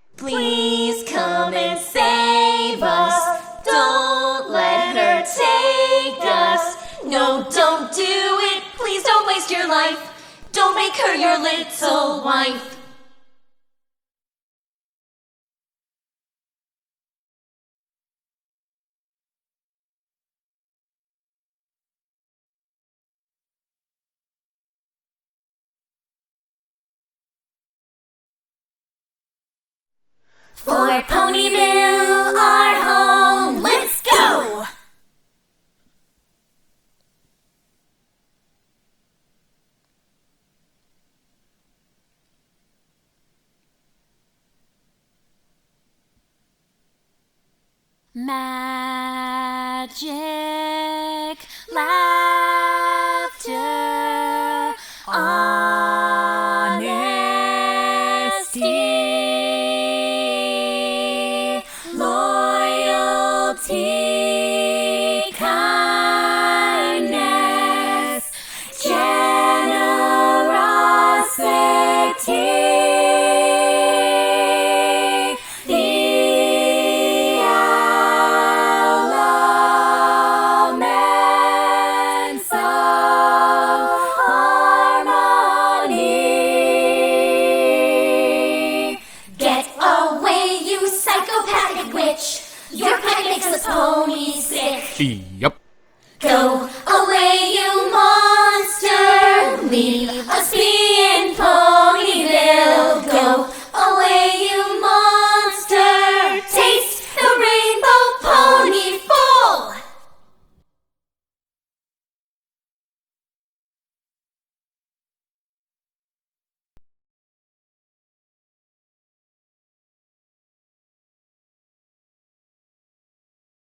Please come and save us. Don't let her take us. No, don't do it. Please don't waste your life. Don't make her your little wife. For Ponyville, our home, let's go! Magic, laughter, honesty, loyalty, kindness, generosity. The elements of harmony. Get away, you psychopathic witch! Your pet makes us ponies sick. Yep. Go away, you monster! Leave us be.